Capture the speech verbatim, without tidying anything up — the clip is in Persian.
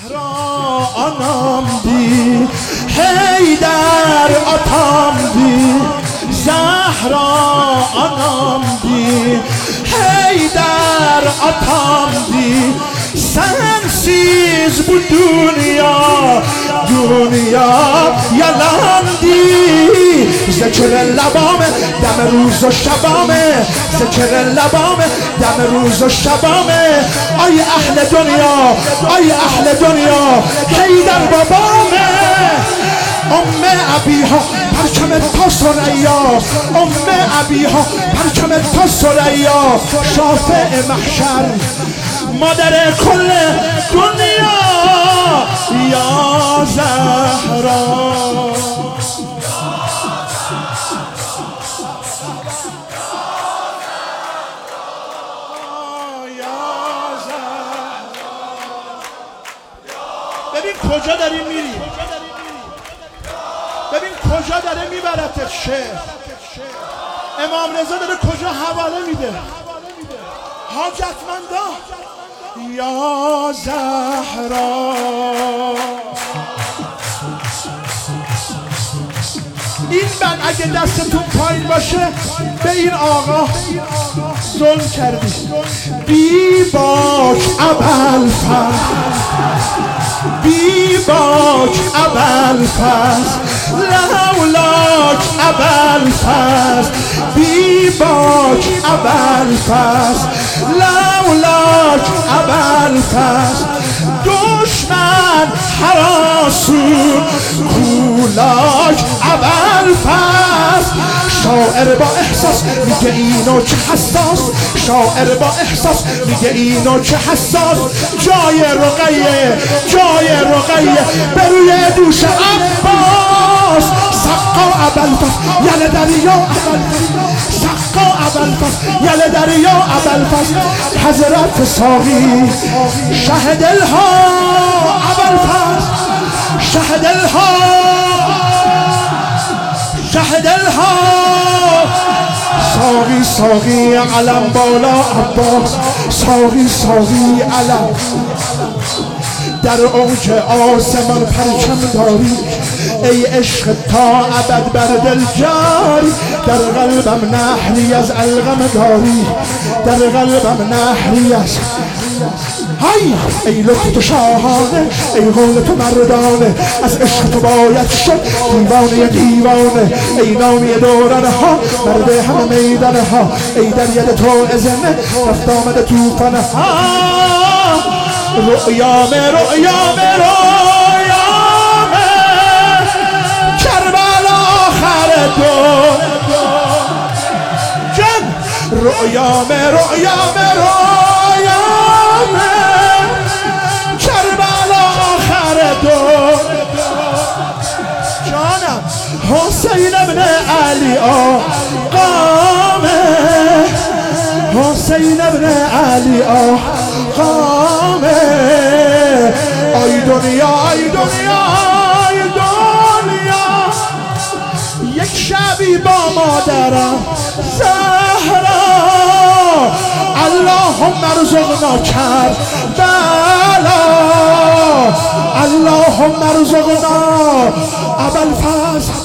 زهرا آنام دی حیدر آتام دی زهرا آنام دی حیدر آتام دی sensiz bu dünya dünya yalandı ذکر لبامه دم روز و شبامه ذکر لبامه دم روز و شبامه آی اهل دنیا آی اهل دنیا حیدر بابامه ام ابیها پرچم تا ثریا ام ابیها پرچم تا ثریا شافع محشر مادر کل دنیا یا زهرا ببین کجا داری میری ببین کجا داره میبرتت شهر امام رضا داره کجا حواله میده حاجتمندا یا زهرا این من اگه دستتون پایین باشه به این آقا ظلم کردی بی باک ابوالفضل بی باک ابوالفضل لولاک ابوالفضل بی باک ابوالفضل لولاک ابوالفضل دشمن هراسون کولاک ابوالفضل شاعر با احساس میگه اینو چه حساس شاعر با احساس میگه اینو چه حساس جای رقیه جای رقیه به روی دوش عباس سقا ابوالفضل یل دریا ابوالفضل سقا ابوالفضل یل دریا ابوالفضل حضرت ساقی شه دلها ابوالفضل شه دلها شه دلها ساقی ساقی علم بالا عباس ساقی ساقی علم در اوج آسمان پرچم داری ای عشق تا ابد بر دل جاری در قلبم نحلی از الغم داری در قلبم نحلی از های ای لطف تو شاهانه ای قول تو مردانه از عشق تو باید شد دیوانه دیوانه ای نامی دورانه ها مرد همه میدانه ها ای در ید تو ازمه رفت آمده توفانه ها رؤیامه رؤیامه رؤیامه کربلا آخر دو جن رؤیامه رؤیامه رؤیامه کربلا آخر دو جانم حسین ابن علی آقامه حسین ابن علی آقامه آی دنیا آی دنیا آی دنیا یک شبی با مادرم زهرا اللهم ارزقنا کربلا اللهم ارزقنا ابوالفضل